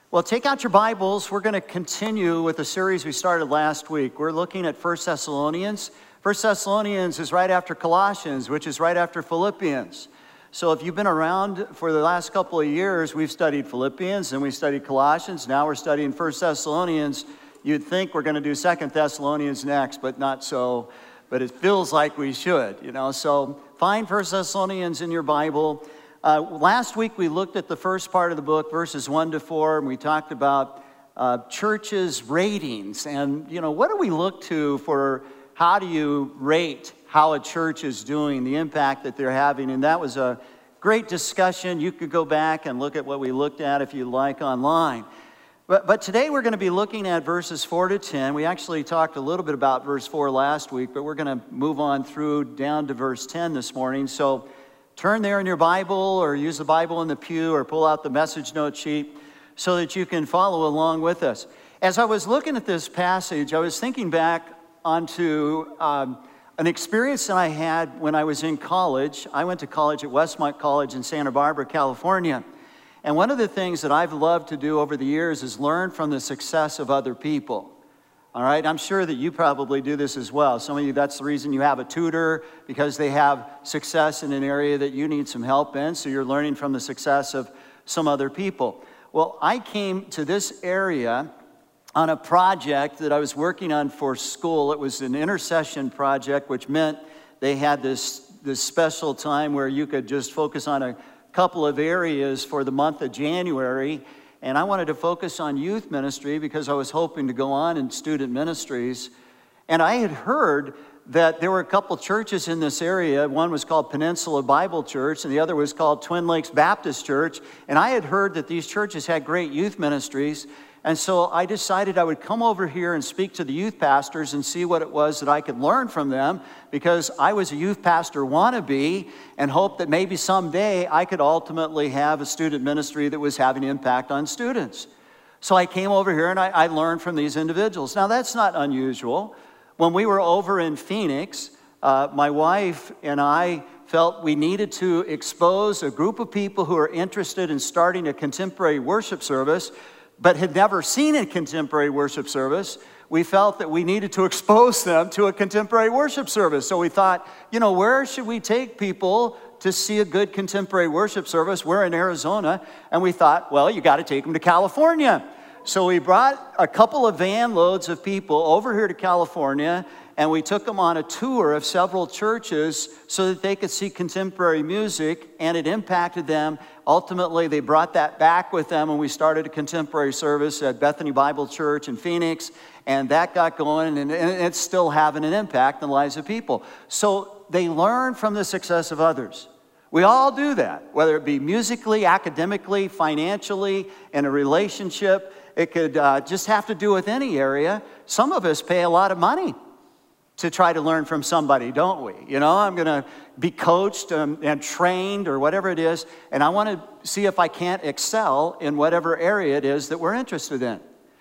Well, take out your Bibles. We're going to continue with the series we started last week. We're looking at 1 Thessalonians. 1 Thessalonians is right after Colossians, which is right after Philippians. So if you've been around for the last couple of years, we've studied Philippians and we studied Colossians. Now we're studying 1 Thessalonians. You'd think we're going to do 2 Thessalonians next, but not so. But it feels like we should, So find 1 Thessalonians in your Bible. Last week we looked at the first part of the book, verses 1 to 4, and we talked about churches' ratings. And, what do we look to for how do you rate how a church is doing, the impact that they're having? And that was a great discussion. You could go back and look at what we looked at if you like online. But today we're going to be looking at verses 4 to 10. We actually talked a little bit about verse 4 last week, but we're going to move on through down to verse 10 this morning. So turn there in your Bible or use the Bible in the pew or pull out the message note sheet so that you can follow along with us. As I was looking at this passage, I was thinking back onto an experience that I had when I was in college. I went to college at Westmont College in Santa Barbara, California. And one of the things that I've loved to do over the years is learn from the success of other people. All right, I'm sure that you probably do this as well. Some of you, that's the reason you have a tutor, because they have success in an area that you need some help in, so you're learning from the success of some other people. Well, I came to this area on a project that I was working on for school. It was an intercession project, which meant they had this special time where you could just focus on a couple of areas for the month of January. And I wanted to focus on youth ministry because I was hoping to go on in student ministries. And I had heard that there were a couple churches in this area. One was called Peninsula Bible Church, and the other was called Twin Lakes Baptist Church. And I had heard that these churches had great youth ministries. And so I decided I would come over here and speak to the youth pastors and see what it was that I could learn from them, because I was a youth pastor wannabe and hoped that maybe someday I could ultimately have a student ministry that was having impact on students. So I came over here and I learned from these individuals. Now, that's not unusual. When we were over in Phoenix, my wife and I felt we needed to expose a group of people who are interested in starting a contemporary worship service but had never seen a contemporary worship service. We felt that we needed to expose them to a contemporary worship service. So we thought, where should we take people to see a good contemporary worship service? We're in Arizona. And we thought, well, you got to take them to California. So we brought a couple of van loads of people over here to California, and we took them on a tour of several churches so that they could see contemporary music, and it impacted them. Ultimately, they brought that back with them, and we started a contemporary service at Bethany Bible Church in Phoenix, and that got going, and it's still having an impact in the lives of people. So they learn from the success of others. We all do that, whether it be musically, academically, financially, in a relationship. It could just have to do with any area. Some of us pay a lot of money to try to learn from somebody, don't we? I'm going to be coached and trained or whatever it is, and I want to see if I can't excel in whatever area it is that we're interested in.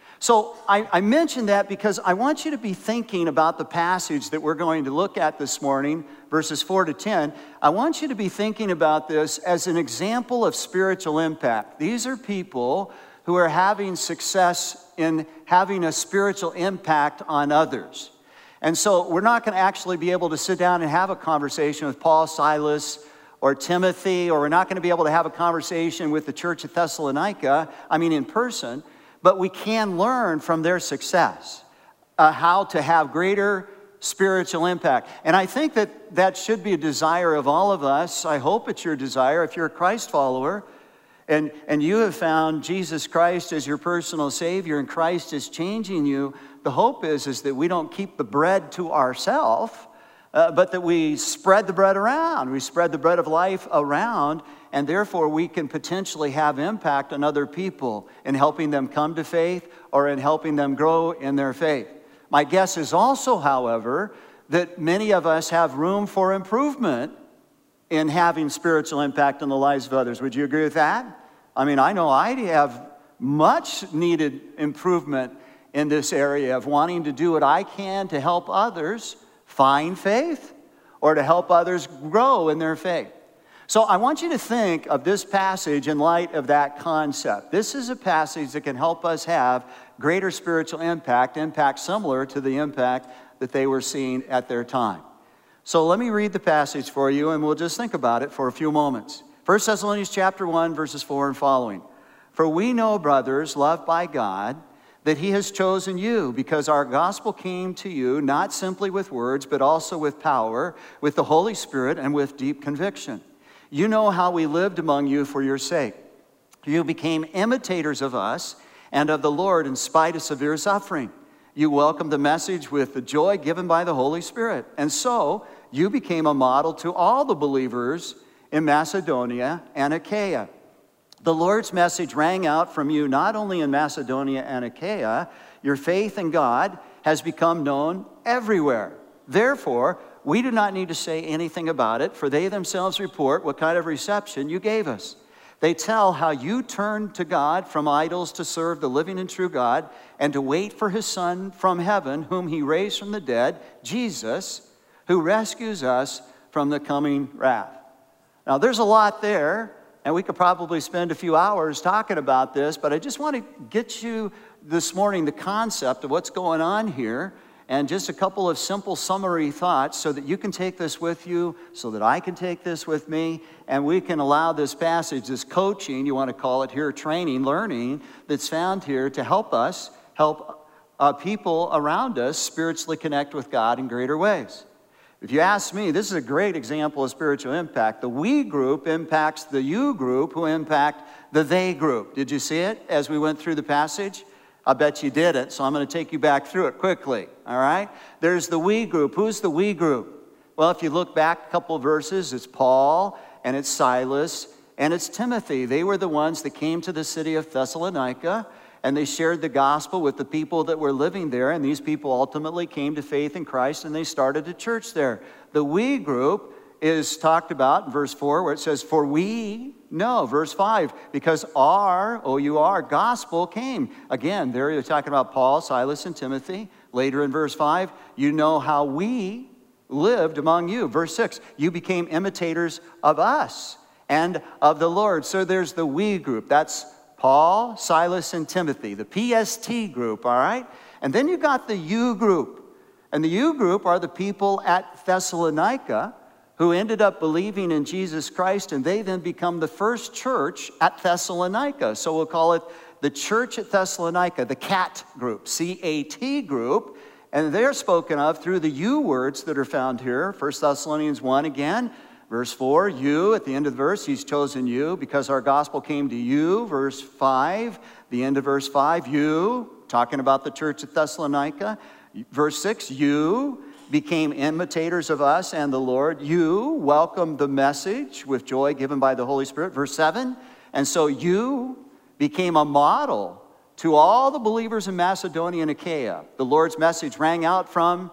So I mentioned that because I want you to be thinking about the passage that we're going to look at this morning, verses 4 to 10. I want you to be thinking about this as an example of spiritual impact. These are people who are having success in having a spiritual impact on others. And so we're not going to actually be able to sit down and have a conversation with Paul, Silas, or Timothy, or we're not going to be able to have a conversation with the church at Thessalonica, in person, but we can learn from their success how to have greater spiritual impact. And I think that should be a desire of all of us. I hope it's your desire if you're a Christ follower, and you have found Jesus Christ as your personal Savior, and Christ is changing you. The hope is that we don't keep the bread to ourselves, but that we spread the bread around. We spread the bread of life around, and therefore we can potentially have impact on other people in helping them come to faith or in helping them grow in their faith. My guess is also, however, that many of us have room for improvement in having spiritual impact on the lives of others. Would you agree with that? I know I have much needed improvement in this area of wanting to do what I can to help others find faith or to help others grow in their faith. So I want you to think of this passage in light of that concept. This is a passage that can help us have greater spiritual impact similar to the impact that they were seeing at their time. So let me read the passage for you, and we'll just think about it for a few moments. 1 Thessalonians chapter 1, verses 4 and following. For we know, brothers, loved by God, that he has chosen you, because our gospel came to you not simply with words, but also with power, with the Holy Spirit, and with deep conviction. You know how we lived among you for your sake. You became imitators of us and of the Lord in spite of severe suffering. You welcomed the message with the joy given by the Holy Spirit. And so you became a model to all the believers in Macedonia and Achaia. The Lord's message rang out from you not only in Macedonia and Achaia, your faith in God has become known everywhere. Therefore, we do not need to say anything about it, for they themselves report what kind of reception you gave us. They tell how you turned to God from idols to serve the living and true God and to wait for his Son from heaven, whom he raised from the dead, Jesus, who rescues us from the coming wrath. Now, there's a lot there, and we could probably spend a few hours talking about this, but I just want to get you this morning the concept of what's going on here and just a couple of simple summary thoughts so that you can take this with you, so that I can take this with me, and we can allow this passage, this coaching, you want to call it here, training, learning, that's found here to help us, help people around us spiritually connect with God in greater ways. If you ask me, this is a great example of spiritual impact. The we group impacts the you group, who impact the they group. Did you see it as we went through the passage? I bet you didn't, so I'm going to take you back through it quickly, all right? There's the we group. Who's the we group? Well, if you look back a couple of verses, it's Paul, and it's Silas, and it's Timothy. They were the ones that came to the city of Thessalonica, and they shared the gospel with the people that were living there, and these people ultimately came to faith in Christ, and they started a church there. The we group is talked about in verse 4, where it says, for we know, verse 5, because our, O-U-R, gospel came. Again, there you're talking about Paul, Silas, and Timothy. Later in verse 5, you know how we lived among you. Verse 6, you became imitators of us and of the Lord. So there's the we group. That's Paul, Silas, and Timothy, the PST group, all right? And then you got the you group. And the you group are the people at Thessalonica who ended up believing in Jesus Christ, and they then become the first church at Thessalonica. So we'll call it the church at Thessalonica, the CAT group, C-A-T group, and they're spoken of through the you words that are found here. 1 Thessalonians 1 again, verse 4, you, at the end of the verse, he's chosen you because our gospel came to you. Verse 5, the end of verse 5, you, talking about the church at Thessalonica. Verse 6, you became imitators of us and the Lord. You welcomed the message with joy given by the Holy Spirit. Verse 7, and so you became a model to all the believers in Macedonia and Achaia. The Lord's message rang out from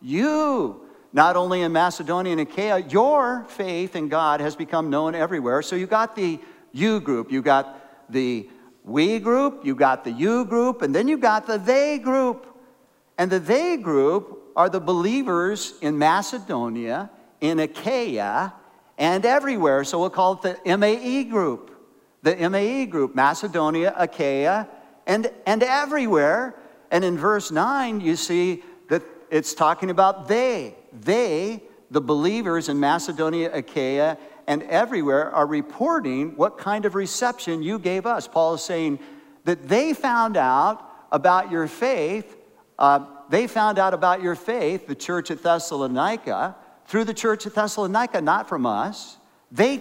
you. Not only in Macedonia and Achaia, your faith in God has become known everywhere. So you got the you group, you got the we group, you got the you group, and then you got the they group. And the they group are the believers in Macedonia, in Achaia, and everywhere. So we'll call it the MAE group. The MAE group, Macedonia, Achaia, and everywhere. And in verse 9, you see that it's talking about they. They, the believers in Macedonia, Achaia, and everywhere are reporting what kind of reception you gave us. Paul is saying that they found out about your faith. They found out about your faith, the church at Thessalonica, through the church at Thessalonica, not from us. These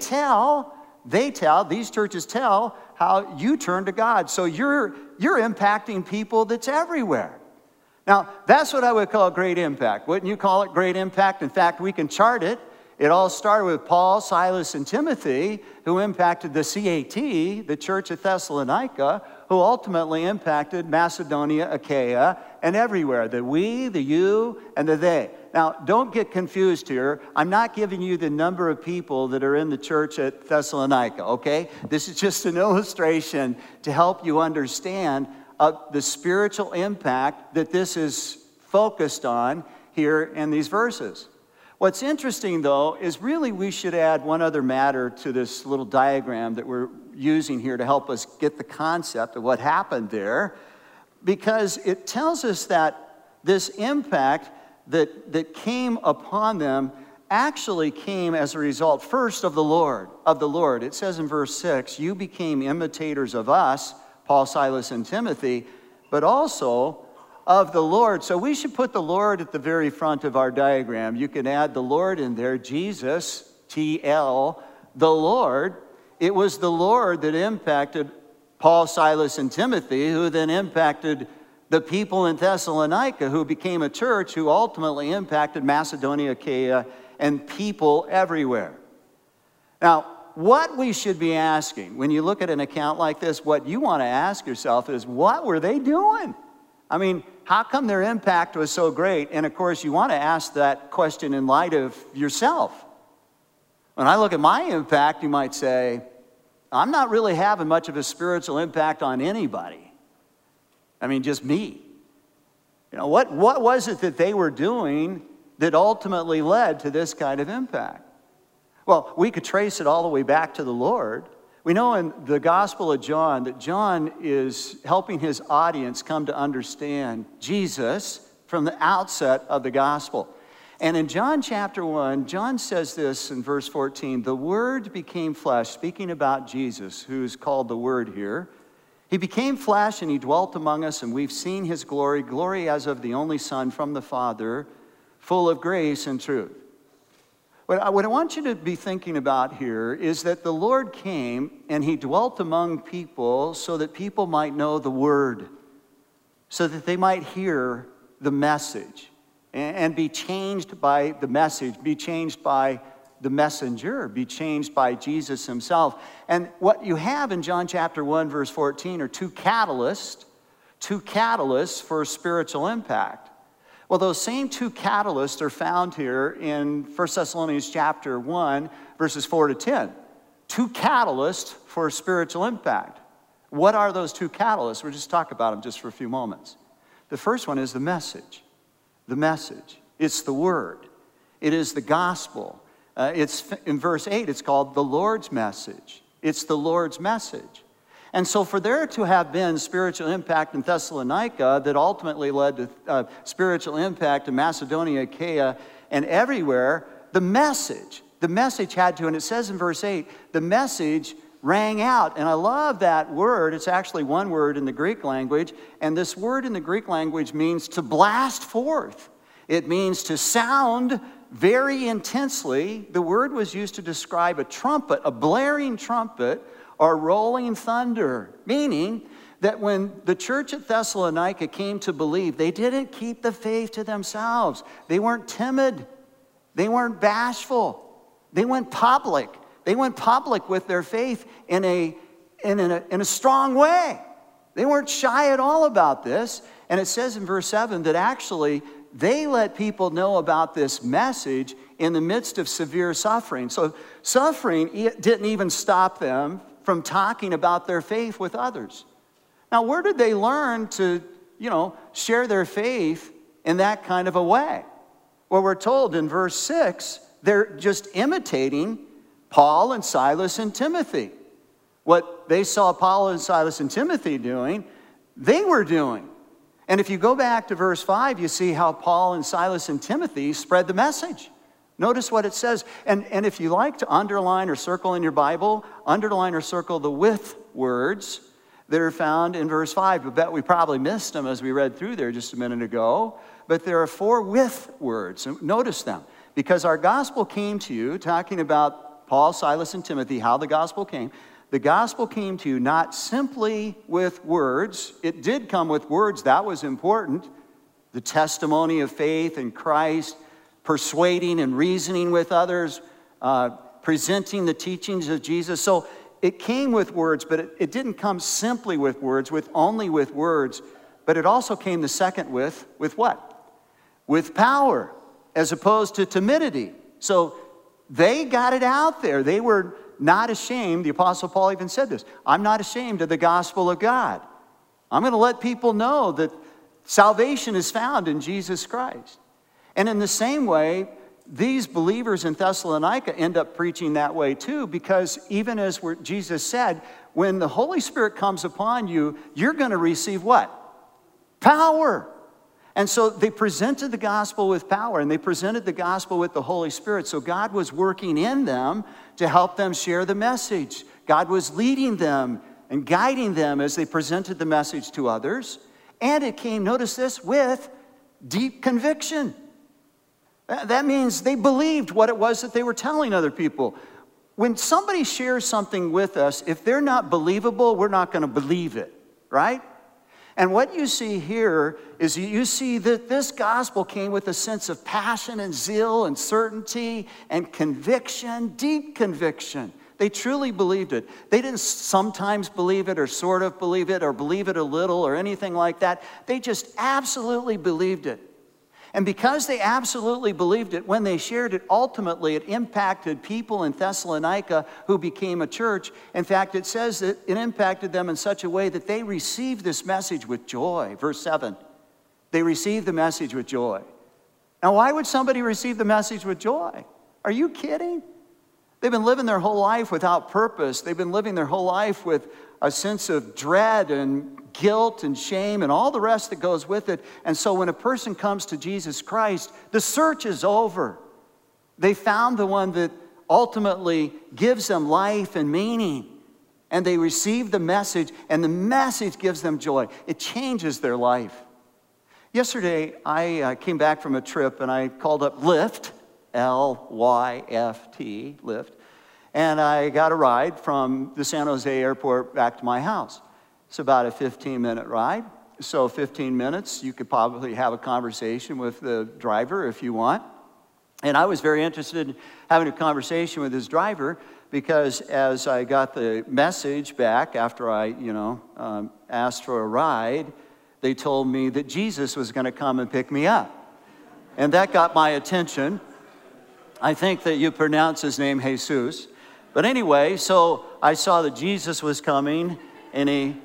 churches tell how you turn to God. So you're impacting people that's everywhere. Now, that's what I would call great impact. Wouldn't you call it great impact? In fact, we can chart it. It all started with Paul, Silas, and Timothy, who impacted the CAT, the church at Thessalonica, who ultimately impacted Macedonia, Achaia, and everywhere. The we, the you, and the they. Now, don't get confused here. I'm not giving you the number of people that are in the church at Thessalonica, okay? This is just an illustration to help you understand the spiritual impact that this is focused on here in these verses. What's interesting, though, is really we should add one other matter to this little diagram that we're using here to help us get the concept of what happened there, because it tells us that this impact that came upon them actually came as a result, first, of the Lord. It says in verse 6, you became imitators of us, Paul, Silas, and Timothy, but also of the Lord. So we should put the Lord at the very front of our diagram. You can add the Lord in there, Jesus, TL, the Lord. It was the Lord that impacted Paul, Silas, and Timothy, who then impacted the people in Thessalonica, who became a church who ultimately impacted Macedonia, Achaia, and people everywhere. Now, what we should be asking when you look at an account like this, what you want to ask yourself is, what were they doing? I mean, how come their impact was so great? And of course, you want to ask that question in light of yourself. When I look at my impact, you might say, I'm not really having much of a spiritual impact on anybody. I mean, just me. You know, what was it that they were doing that ultimately led to this kind of impact? Well, we could trace it all the way back to the Lord. We know in the Gospel of John that John is helping his audience come to understand Jesus from the outset of the Gospel. And in John chapter 1, John says this in verse 14, the Word became flesh, speaking about Jesus, who is called the Word here. He became flesh and he dwelt among us, and we've seen his glory, glory as of the only Son from the Father, full of grace and truth. What I want you to be thinking about here is that the Lord came and he dwelt among people so that people might know the Word, so that they might hear the message and be changed by the message, be changed by the messenger, be changed by Jesus himself. And what you have in John chapter 1, verse 14 are two catalysts for spiritual impact. Well, those same two catalysts are found here in 1 Thessalonians chapter 1, verses 4 to 10. Two catalysts for spiritual impact. What are those two catalysts? We'll just talk about them just for a few moments. The first one is the message. The message. It's the Word. It is the gospel. It's in verse 8, it's called the Lord's message. It's the Lord's message. And so for there to have been spiritual impact in Thessalonica that ultimately led to spiritual impact in Macedonia, Achaia, and everywhere, the message had to, and it says in verse 8, the message rang out. And I love that word. It's actually one word in the Greek language, and this word in the Greek language means to blast forth. It means to sound very intensely. The word was used to describe a trumpet, a blaring trumpet, or rolling thunder, meaning that when the church at Thessalonica came to believe, they didn't keep the faith to themselves. They weren't timid. They weren't bashful. They went public. They went public with their faith in a strong way. They weren't shy at all about this. And it says in verse 7 that actually they let people know about this message in the midst of severe suffering. So suffering didn't even stop them from talking about their faith with others. Now, where did they learn to, share their faith in that kind of a way? Well, we're told in verse 6, they're just imitating Paul and Silas and Timothy. What they saw Paul and Silas and Timothy doing, they were doing. And if you go back to verse 5, you see how Paul and Silas and Timothy spread the message. Notice what it says. And if you like to underline or circle in your Bible, underline or circle the with words that are found in verse 5. I bet we probably missed them as we read through there just a minute ago. But there are 4 with words. Notice them. Because our gospel came to you, talking about Paul, Silas, and Timothy, how the gospel came. The gospel came to you not simply with words. It did come with words. That was important. The testimony of faith in Christ, persuading and reasoning with others, presenting the teachings of Jesus. So it came with words, but it didn't come simply with words, only with words, but it also came the second with what? With power, as opposed to timidity. So they got it out there. They were not ashamed. The Apostle Paul even said this. I'm not ashamed of the gospel of God. I'm going to let people know that salvation is found in Jesus Christ. And in the same way, these believers in Thessalonica end up preaching that way too, because even as Jesus said, when the Holy Spirit comes upon you, you're going to receive what? Power. And so they presented the gospel with power, and they presented the gospel with the Holy Spirit. So God was working in them to help them share the message. God was leading them and guiding them as they presented the message to others. And it came, notice this, with deep conviction. That means they believed what it was that they were telling other people. When somebody shares something with us, if they're not believable, we're not going to believe it, right? And what you see here is you see that this gospel came with a sense of passion and zeal and certainty and conviction, deep conviction. They truly believed it. They didn't sometimes believe it or sort of believe it or believe it a little or anything like that. They just absolutely believed it. And because they absolutely believed it, when they shared it, ultimately it impacted people in Thessalonica who became a church. In fact, it says that it impacted them in such a way that they received this message with joy. Verse 7, they received the message with joy. Now, why would somebody receive the message with joy? Are you kidding? They've been living their whole life without purpose. They've been living their whole life with a sense of dread and guilt and shame and all the rest that goes with it. And so when a person comes to Jesus Christ, the search is over. They found the one that ultimately gives them life and meaning. And they receive the message, and the message gives them joy. It changes their life. Yesterday, I came back from a trip, and I called up Lyft, L-Y-F-T, Lyft. And I got a ride from the San Jose airport back to my house. It's about a 15-minute ride. So 15 minutes, you could probably have a conversation with the driver if you want. And I was very interested in having a conversation with his driver because as I got the message back after I, asked for a ride, they told me that Jesus was going to come and pick me up. And that got my attention. I think that you pronounce his name Jesus. But anyway, so I saw that Jesus was coming in a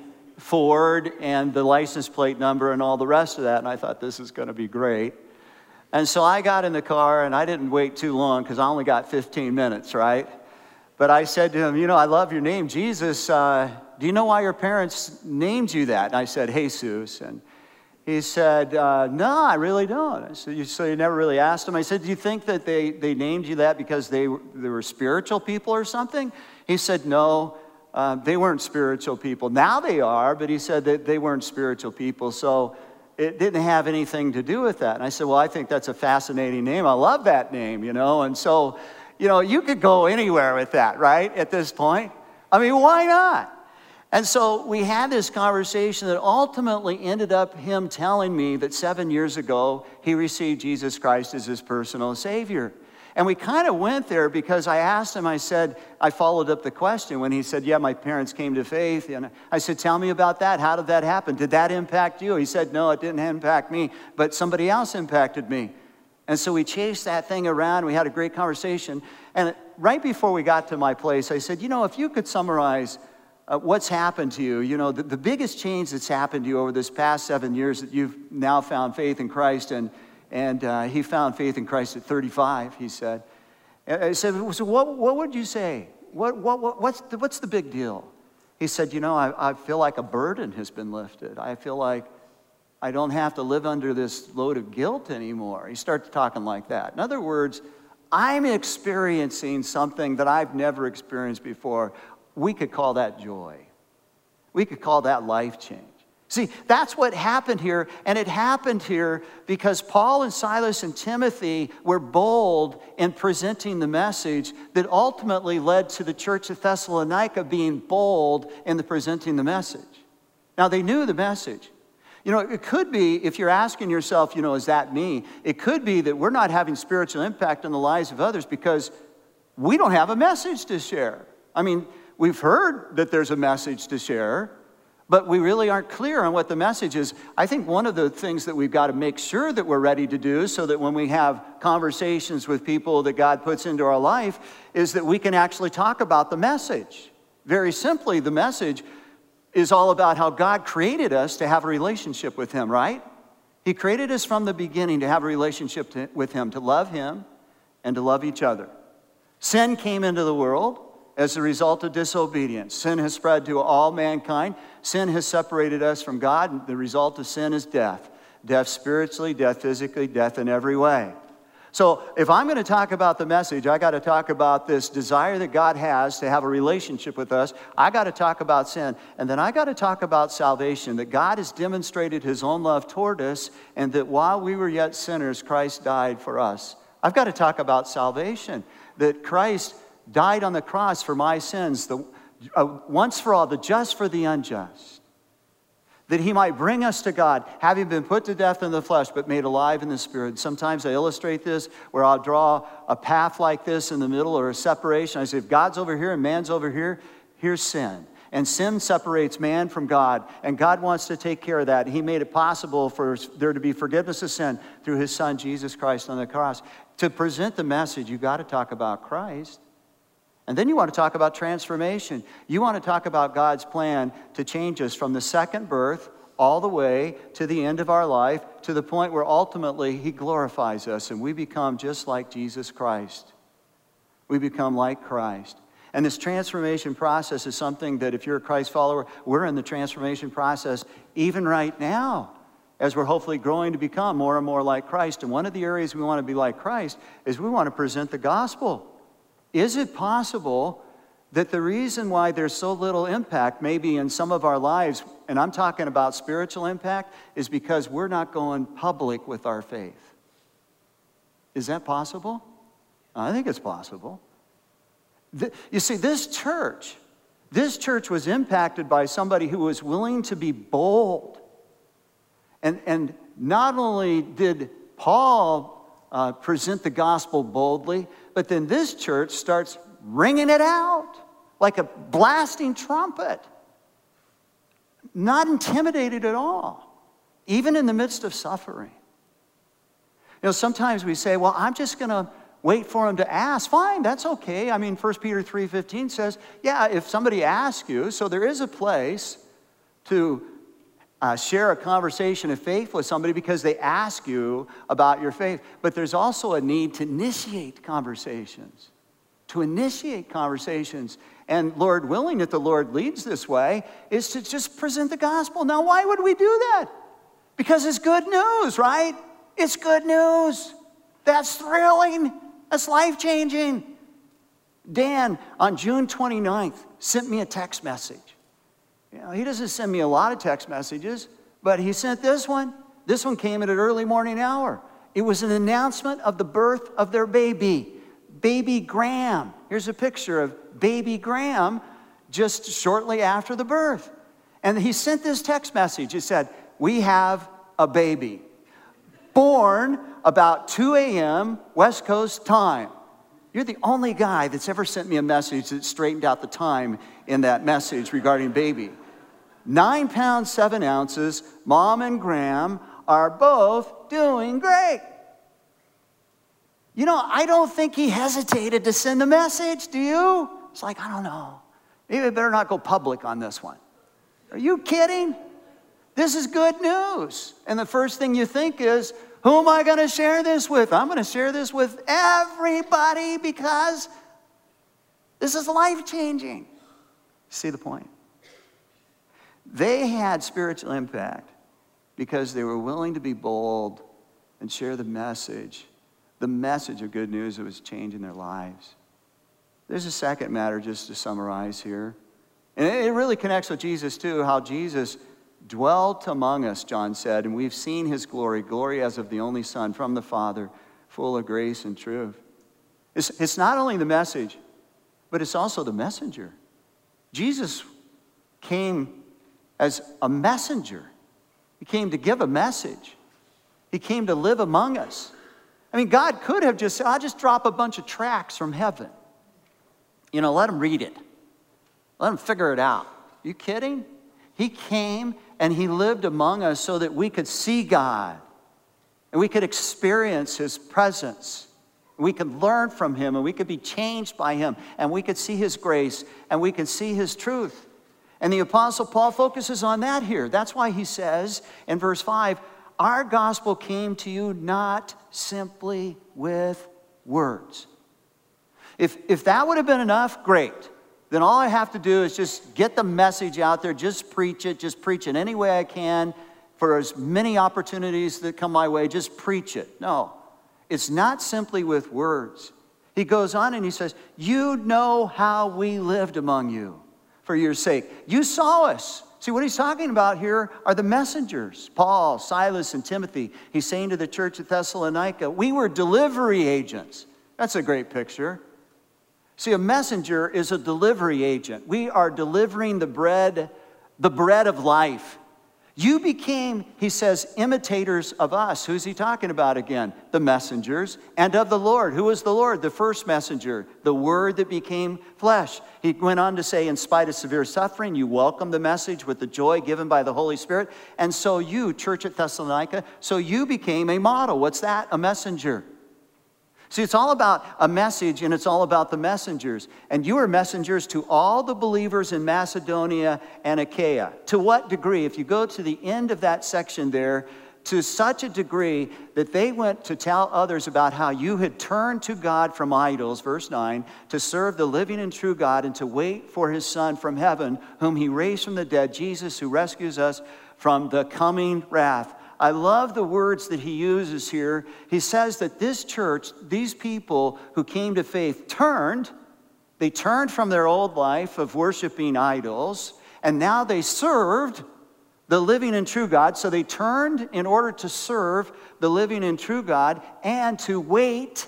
Ford and the license plate number and all the rest of that, and I thought this is going to be great. And so I got in the car, and I didn't wait too long because I only got 15 minutes, right? But I said to him, I love your name, Jesus. Do you know why your parents named you that? And I said, Jesus. And he said, no, I really don't. I said, so you never really asked them? I said, do you think that they named you that because they were spiritual people or something? He said, no, they weren't spiritual people. Now they are, but he said that they weren't spiritual people, so it didn't have anything to do with that. And I said, well, I think that's a fascinating name. I love that name, And so, you could go anywhere with that, right, at this point? I mean, why not? And so we had this conversation that ultimately ended up him telling me that 7 years ago, he received Jesus Christ as his personal Savior. And we kind of went there because I asked him, I followed up the question when he said, yeah, my parents came to faith. And I said, tell me about that. How did that happen? Did that impact you? He said, no, it didn't impact me, but somebody else impacted me. And so we chased that thing around. We had a great conversation. And right before we got to my place, I said, if you could summarize what's happened to you, the biggest change that's happened to you over this past 7 years that you've now found faith in Christ, and he found faith in Christ at 35, he said. I said, so what would you say? What's the big deal? He said, I feel like a burden has been lifted. I feel like I don't have to live under this load of guilt anymore. He started talking like that. In other words, I'm experiencing something that I've never experienced before. We could call that joy. We could call that life change. See, that's what happened here, and it happened here because Paul and Silas and Timothy were bold in presenting the message that ultimately led to the church of Thessalonica being bold in presenting the message. Now, they knew the message. It could be, if you're asking yourself, is that me? It could be that we're not having spiritual impact on the lives of others because we don't have a message to share. I mean, we've heard that there's a message to share, but we really aren't clear on what the message is. I think one of the things that we've got to make sure that we're ready to do so that when we have conversations with people that God puts into our life is that we can actually talk about the message. Very simply, the message is all about how God created us to have a relationship with Him, right? He created us from the beginning to have a relationship with Him, to love Him, and to love each other. Sin came into the world as a result of disobedience. Sin has spread to all mankind. Sin has separated us from God, and the result of sin is death. Death spiritually, death physically, death in every way. So if I'm going to talk about the message, I got to talk about this desire that God has to have a relationship with us. I got to talk about sin. And then I got to talk about salvation, that God has demonstrated his own love toward us, and that while we were yet sinners, Christ died for us. I've got to talk about salvation, that Christ died on the cross for my sins, once for all, the just for the unjust, that he might bring us to God, having been put to death in the flesh, but made alive in the spirit. Sometimes I illustrate this where I'll draw a path like this in the middle, or a separation. I say, if God's over here and man's over here, here's sin. And sin separates man from God, and God wants to take care of that. He made it possible for there to be forgiveness of sin through his son, Jesus Christ, on the cross. To present the message, you've got to talk about Christ. And then you want to talk about transformation. You want to talk about God's plan to change us from the second birth all the way to the end of our life, to the point where ultimately he glorifies us and we become just like Jesus Christ. We become like Christ. And this transformation process is something that if you're a Christ follower, we're in the transformation process even right now, as we're hopefully growing to become more and more like Christ. And one of the areas we want to be like Christ is we want to present the gospel. Is it possible that the reason why there's so little impact maybe in some of our lives, and I'm talking about spiritual impact, is because we're not going public with our faith? Is that possible? I think it's possible. You see, this church was impacted by somebody who was willing to be bold. And not only did Paul present the gospel boldly, but then this church starts ringing it out like a blasting trumpet. Not intimidated at all, even in the midst of suffering. You know, sometimes we say, well, I'm just going to wait for him to ask. Fine, that's okay. I mean, 1 Peter 3:15 says, yeah, if somebody asks you, so there is a place to share a conversation of faith with somebody because they ask you about your faith. But there's also a need to initiate conversations. And Lord willing, if the Lord leads this way, is to just present the gospel. Now, why would we do that? Because it's good news, right? It's good news. That's thrilling. That's life-changing. Dan, on June 29th, sent me a text message. You know, he doesn't send me a lot of text messages, but he sent this one. This one came at an early morning hour. It was an announcement of the birth of their baby, baby Graham. Here's a picture of baby Graham just shortly after the birth. And he sent this text message. It said, we have a baby, born about 2 a.m. West Coast time. You're the only guy that's ever sent me a message that straightened out the time in that message regarding baby. 9 pounds, 7 ounces. Mom and Graham are both doing great. You know, I don't think he hesitated to send the message, do you? It's like, I don't know. Maybe I better not go public on this one. Are you kidding? This is good news. And the first thing you think is, who am I going to share this with? I'm going to share this with everybody because this is life-changing. See the point? They had spiritual impact because they were willing to be bold and share the message of good news that was changing their lives. There's a second matter just to summarize here. And it really connects with Jesus too, how Jesus dwelt among us, John said, and we've seen his glory, glory as of the only Son from the Father, full of grace and truth. It's not only the message, but it's also the messenger. Jesus came as a messenger. He came to give a message. He came to live among us. I mean, God could have just said, I'll just drop a bunch of tracts from heaven. You know, let them read it. Let them figure it out. You kidding? He came and he lived among us so that we could see God and we could experience his presence. We could learn from him and we could be changed by him and we could see his grace and we could see his truth. And the Apostle Paul focuses on that here. That's why he says in verse 5, our gospel came to you not simply with words. If that would have been enough, great. Then all I have to do is just get the message out there, just preach it any way I can for as many opportunities that come my way, just preach it. No, it's not simply with words. He goes on and he says, you know how we lived among you for your sake. You saw us. See, what he's talking about here are the messengers, Paul, Silas, and Timothy. He's saying to the church at Thessalonica, we were delivery agents. That's a great picture. See, a messenger is a delivery agent. We are delivering the bread of life. You became, he says, imitators of us. Who's he talking about again? The messengers and of the Lord. Who was the Lord? The first messenger, the Word that became flesh. He went on to say, in spite of severe suffering, you welcome the message with the joy given by the Holy Spirit. And so you, church at Thessalonica, so you became a model. What's that? A messenger. See, it's all about a message, and it's all about the messengers. And you are messengers to all the believers in Macedonia and Achaia. To what degree? If you go to the end of that section there, to such a degree that they went to tell others about how you had turned to God from idols, verse 9, to serve the living and true God and to wait for his Son from heaven, whom he raised from the dead, Jesus, who rescues us from the coming wrath. I love the words that he uses here. He says that this church, these people who came to faith they turned from their old life of worshiping idols, and now they served the living and true God. So they turned in order to serve the living and true God and to wait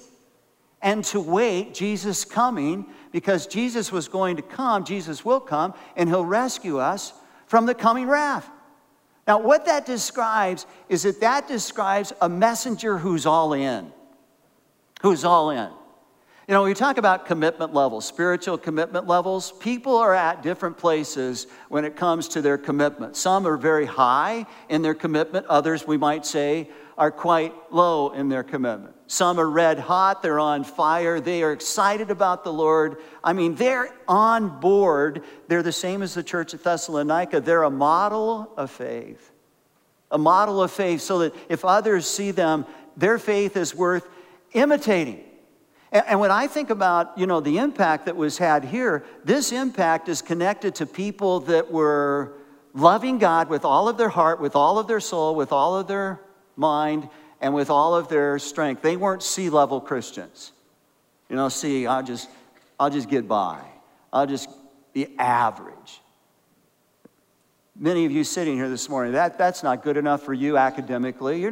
Jesus coming, because Jesus was going to come, Jesus will come, and he'll rescue us from the coming wrath. Now, what that describes is that describes a messenger who's all in. Who's all in. You know, we talk about commitment levels, spiritual commitment levels. People are at different places when it comes to their commitment. Some are very high in their commitment. Others, we might say, are quite low in their commitment. Some are red hot. They're on fire. They are excited about the Lord. I mean, they're on board. They're the same as the church at Thessalonica. They're a model of faith. A model of faith so that if others see them, their faith is worth imitating. And when I think about, the impact that was had here, this impact is connected to people that were loving God with all of their heart, with all of their soul, with all of their mind, and with all of their strength. They weren't sea-level Christians. I'll just get by. I'll just be average. Many of you sitting here this morning, that's not good enough for you academically.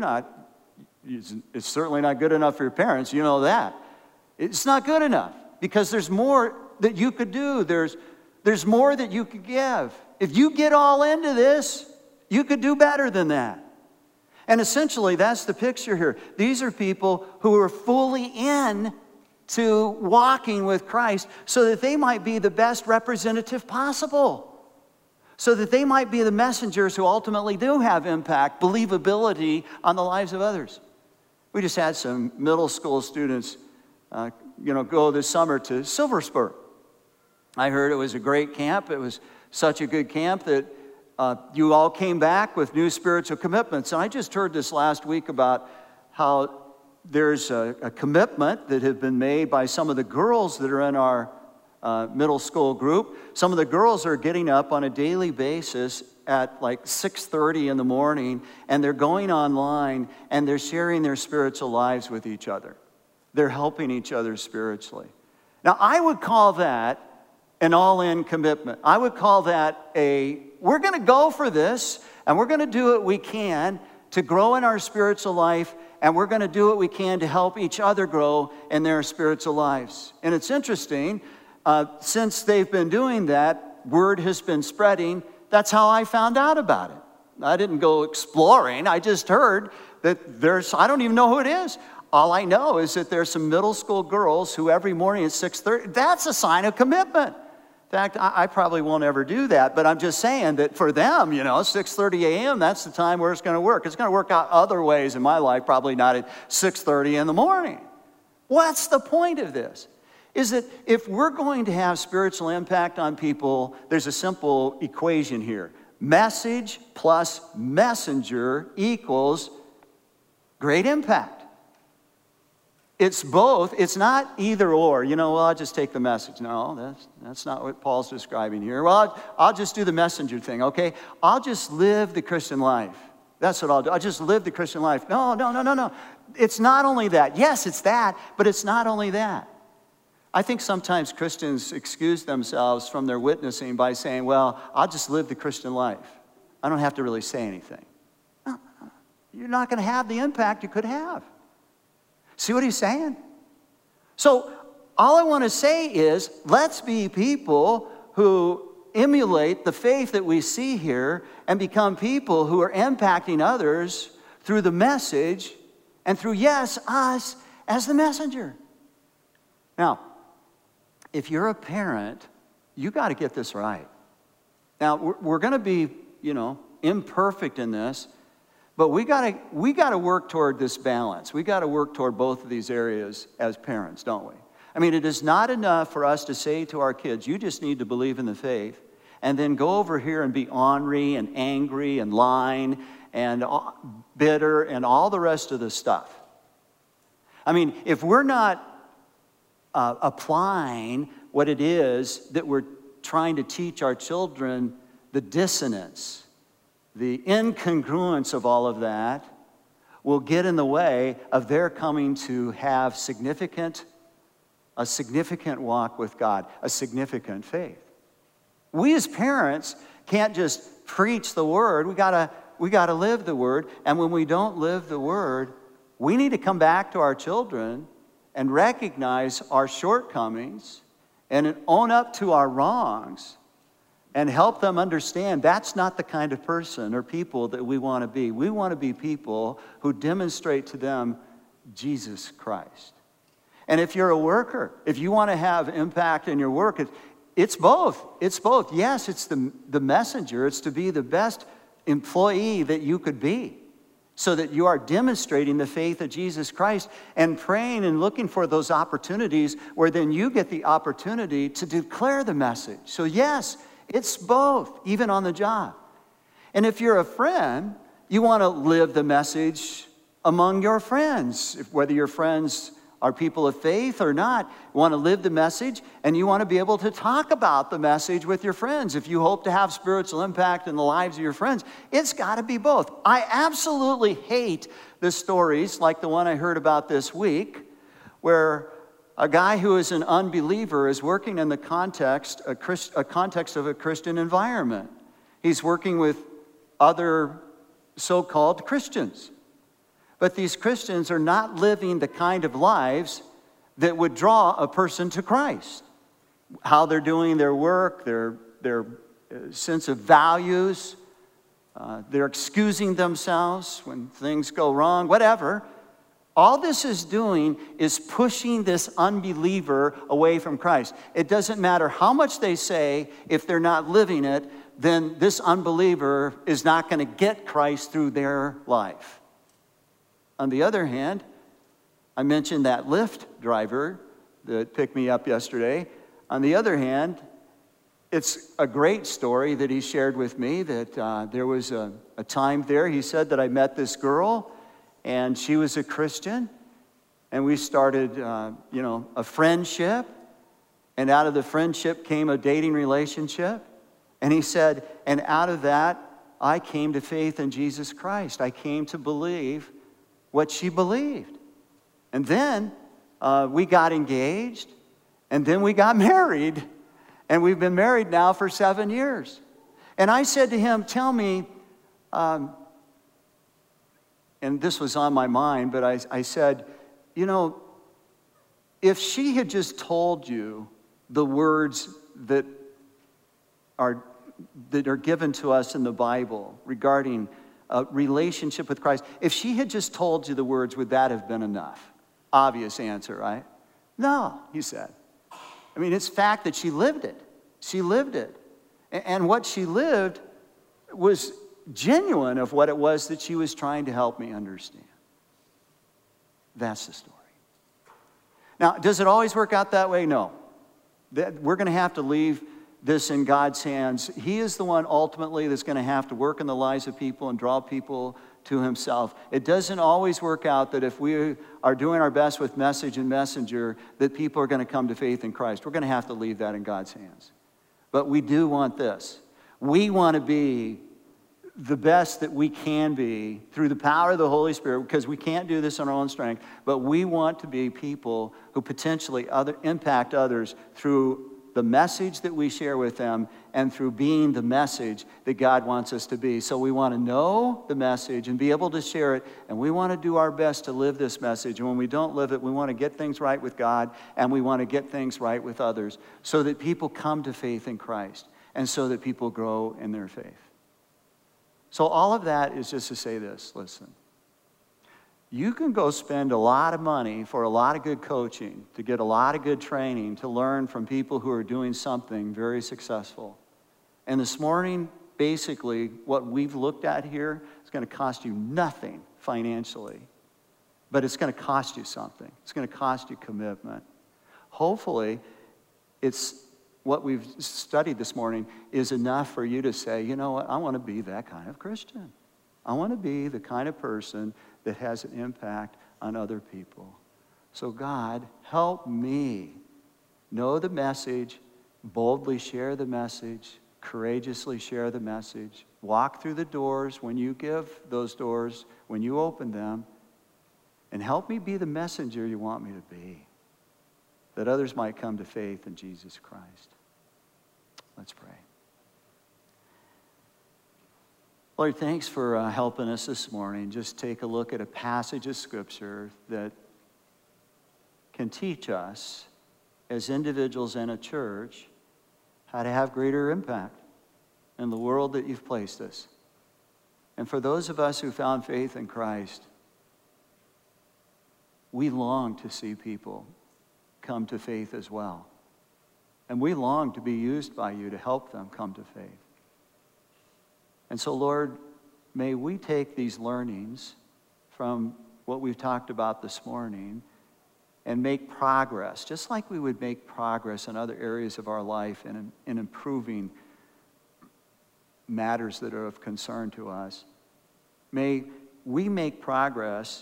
It's certainly not good enough for your parents. You know that. It's not good enough because there's more that you could do. There's more that you could give. If you get all into this, you could do better than that. And essentially, that's the picture here. These are people who are fully in to walking with Christ so that they might be the best representative possible. So that they might be the messengers who ultimately do have impact, believability on the lives of others. We just had some middle school students go this summer to Silver Spur. I heard it was a great camp. It was such a good camp that you all came back with new spiritual commitments. And I just heard this last week about how there's a commitment that had been made by some of the girls that are in our middle school group. Some of the girls are getting up on a daily basis at like 6:30 in the morning, and they're going online, and they're sharing their spiritual lives with each other. They're helping each other spiritually. Now, I would call that an all-in commitment. I would call that we're going to go for this, and we're going to do what we can to grow in our spiritual life, and we're going to do what we can to help each other grow in their spiritual lives. And it's interesting, since they've been doing that, word has been spreading. That's how I found out about it. I didn't go exploring. I just heard that I don't even know who it is. All I know is that there's some middle school girls who every morning at 6:30, that's a sign of commitment. In fact, I probably won't ever do that, but I'm just saying that for them, 6:30 a.m., that's the time where it's going to work. It's going to work out other ways in my life, probably not at 6:30 in the morning. What's the point of this? Is that if we're going to have spiritual impact on people, there's a simple equation here. Message plus messenger equals great impact. It's both. It's not either or. You know, well, I'll just take the message. No, that's not what Paul's describing here. Well, I'll just do the messenger thing, okay? I'll just live the Christian life. That's what I'll do. I'll just live the Christian life. No. It's not only that. Yes, it's that, but it's not only that. I think sometimes Christians excuse themselves from their witnessing by saying, well, I'll just live the Christian life. I don't have to really say anything. No, you're not going to have the impact you could have. See what he's saying? So all I want to say is, let's be people who emulate the faith that we see here and become people who are impacting others through the message and through, yes, us as the messenger. Now, if you're a parent, you got to get this right. Now, we're going to be, imperfect in this, but we got to work toward this balance. We got to work toward both of these areas as parents, don't we? I mean, it is not enough for us to say to our kids, you just need to believe in the faith, and then go over here and be ornery and angry and lying and bitter and all the rest of the stuff. I mean, if we're not applying what it is that we're trying to teach our children, the dissonance, the incongruence of all of that will get in the way of their coming to have a significant walk with God, a significant faith. We as parents can't just preach the word. We gotta live the word. And when we don't live the word, we need to come back to our children and recognize our shortcomings and own up to our wrongs and help them understand that's not the kind of person or people that we want to be. We want to be people who demonstrate to them Jesus Christ. And if you're a worker, if you want to have impact in your work, it's both. It's both. Yes, it's the messenger. It's to be the best employee that you could be so that you are demonstrating the faith of Jesus Christ and praying and looking for those opportunities where then you get the opportunity to declare the message. So yes, it's both, even on the job. And if you're a friend, you want to live the message among your friends, whether your friends are people of faith or not. You want to live the message, and you want to be able to talk about the message with your friends. If you hope to have spiritual impact in the lives of your friends, it's got to be both. I absolutely hate the stories like the one I heard about this week, where a guy who is an unbeliever is working in the context of a Christian environment. He's working with other so-called Christians. But these Christians are not living the kind of lives that would draw a person to Christ. How they're doing their work, their sense of values, they're excusing themselves when things go wrong, whatever. All this is doing is pushing this unbeliever away from Christ. It doesn't matter how much they say, if they're not living it, then this unbeliever is not going to get Christ through their life. On the other hand, I mentioned that Lyft driver that picked me up yesterday. On the other hand, it's a great story that he shared with me that there was a time there. He said that I met this girl, and she was a Christian, and we started, a friendship, and out of the friendship came a dating relationship. And he said, and out of that, I came to faith in Jesus Christ. I came to believe what she believed. And then we got engaged, and then we got married, and we've been married now for 7 years. And I said to him, tell me, and this was on my mind, but I said, if she had just told you the words that are given to us in the Bible regarding a relationship with Christ, if she had just told you the words, would that have been enough? Obvious answer, right? No, he said. I mean, it's fact that she lived it. She lived it. And what she lived was genuine of what it was that she was trying to help me understand. That's the story. Now, does it always work out that way? No. We're going to have to leave this in God's hands. He is the one ultimately that's going to have to work in the lives of people and draw people to himself. It doesn't always work out that if we are doing our best with message and messenger, that people are going to come to faith in Christ. We're going to have to leave that in God's hands. But we do want this. We want to be the best that we can be through the power of the Holy Spirit, because we can't do this on our own strength, but we want to be people who potentially impact others through the message that we share with them and through being the message that God wants us to be. So we want to know the message and be able to share it, and we want to do our best to live this message. And when we don't live it, we want to get things right with God, and we want to get things right with others so that people come to faith in Christ and so that people grow in their faith. So all of that is just to say this, listen. You can go spend a lot of money for a lot of good coaching, to get a lot of good training, to learn from people who are doing something very successful. And this morning, basically, what we've looked at here is going to cost you nothing financially, but it's going to cost you something. It's going to cost you commitment. Hopefully, it's what we've studied this morning is enough for you to say, you know what, I want to be that kind of Christian. I want to be the kind of person that has an impact on other people. So God, help me know the message, boldly share the message, courageously share the message, walk through the doors when you give those doors, when you open them, and help me be the messenger you want me to be, that others might come to faith in Jesus Christ. Let's pray. Lord, thanks for helping us this morning. Just take a look at a passage of Scripture that can teach us as individuals and a church how to have greater impact in the world that you've placed us. And for those of us who found faith in Christ, we long to see people come to faith as well. And we long to be used by you to help them come to faith. And so, Lord, may we take these learnings from what we've talked about this morning and make progress, just like we would make progress in other areas of our life in improving matters that are of concern to us. May we make progress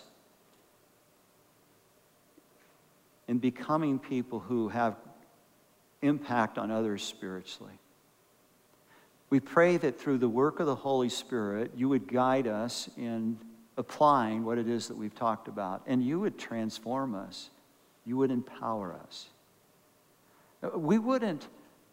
in becoming people who have impact on others spiritually. We pray that through the work of the Holy Spirit, you would guide us in applying what it is that we've talked about, and you would transform us. You would empower us. We wouldn't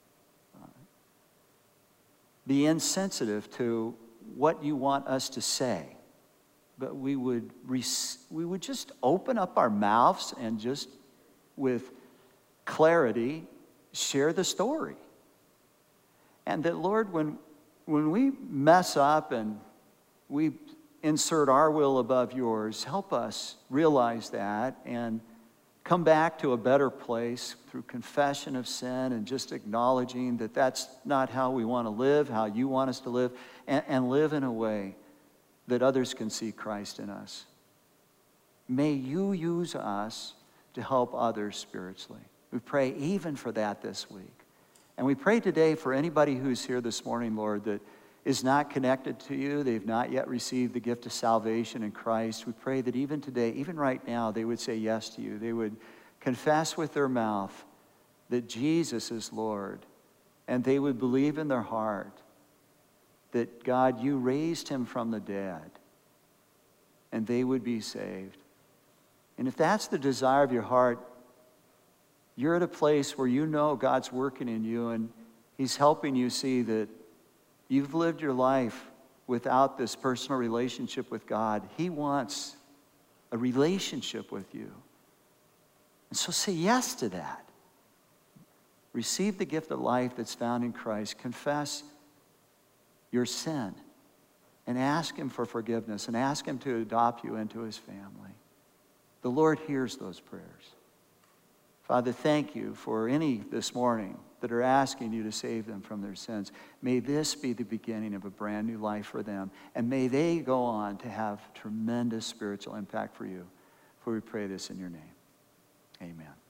be insensitive to what you want us to say, but we would just open up our mouths and just with clarity share the story. And that, Lord, when we mess up and we insert our will above yours, help us realize that and come back to a better place through confession of sin and just acknowledging that that's not how we want to live, how you want us to live, and live in a way that others can see Christ in us. May you use us to help others spiritually. We pray even for that this week. And we pray today for anybody who's here this morning, Lord, that is not connected to you. They've not yet received the gift of salvation in Christ. We pray that even today, even right now, they would say yes to you. They would confess with their mouth that Jesus is Lord. And they would believe in their heart that, God, you raised him from the dead. And they would be saved. And if that's the desire of your heart, you're at a place where you know God's working in you and he's helping you see that you've lived your life without this personal relationship with God. He wants a relationship with you. And so say yes to that. Receive the gift of life that's found in Christ. Confess your sin and ask him for forgiveness and ask him to adopt you into his family. The Lord hears those prayers. Father, thank you for any this morning that are asking you to save them from their sins. May this be the beginning of a brand new life for them. And may they go on to have tremendous spiritual impact for you. For we pray this in your name. Amen.